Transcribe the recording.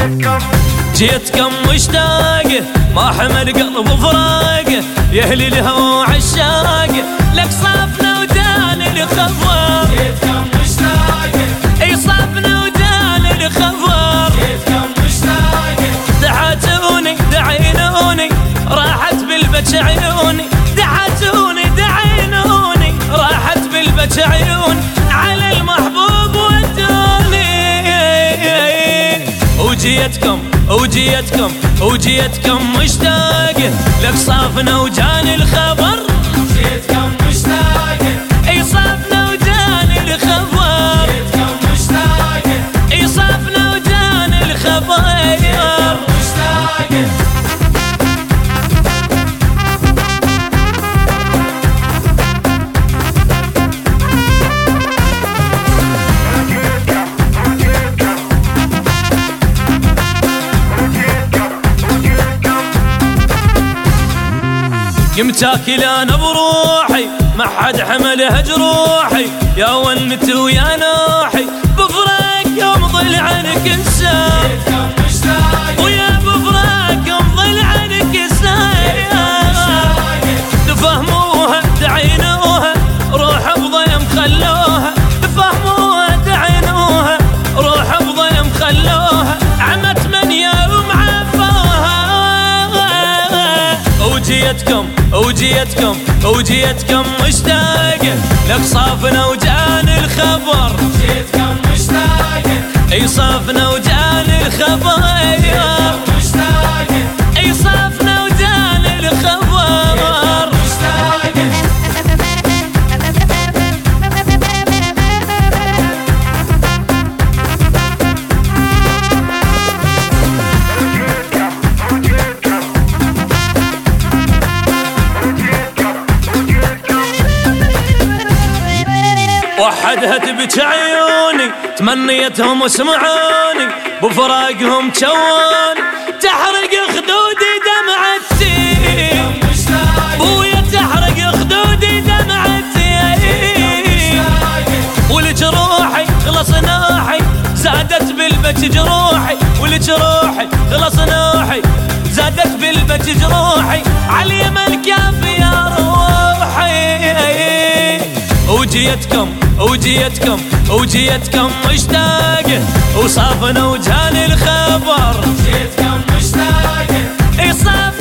جيتكم مشتاق ما حمل قلب فراق، يا اهل الهوى عشاق لك صافنا ودان الخبر. جيتكم مشتاق اي صافنا ودان الخبر. جيتكم مشتاق دعاتوني دعينوني راحت بالبج عيوني، دعاتوني دعينوني راحت بالبج عيوني، على المحبوب ودوني. وجيتكم مشتاق لك صافنا وجاني الخبر. جيتكم مشتاق اي صافنا وجاني الخبر. جيتكم مشتاق اي صافنا وجاني الخبر. مشتاق يمتاكل انا بروحي ما حد حمله جروحي، يا ونت ويا نوحي بفراق يوم ضل عنك انسان. جيتكم مشتاق ويا بفراق يوم ضل عنك انسان. تفهموها تعينوها روح بضيم خلوها، تفهموها تعينوها روح بضيم خلوها، عمت من يوم عفوها. وجيتكم مشتاق لك صافنا وجاني الخبر. جيتكم مشتاق اي صافنا وجاني الخبر. مشتاق اي صافنا وجاني الخبر. مشتاق وحدها تبكي عيوني تمنيتهم وسمعوني، بفراقهم تشون تحرق خدودي دمعتي. بويا تحرق خدودي دمعتي. والجروحي خلص نوحي زادت بالبج جروحي، والجروحي خلص نوحي زادت بالبج جروحي، علي الكاف يا روحي. وجيتكم مشتاق وصافنا وجاني الخبر. جيتكم مشتاق اي صافنا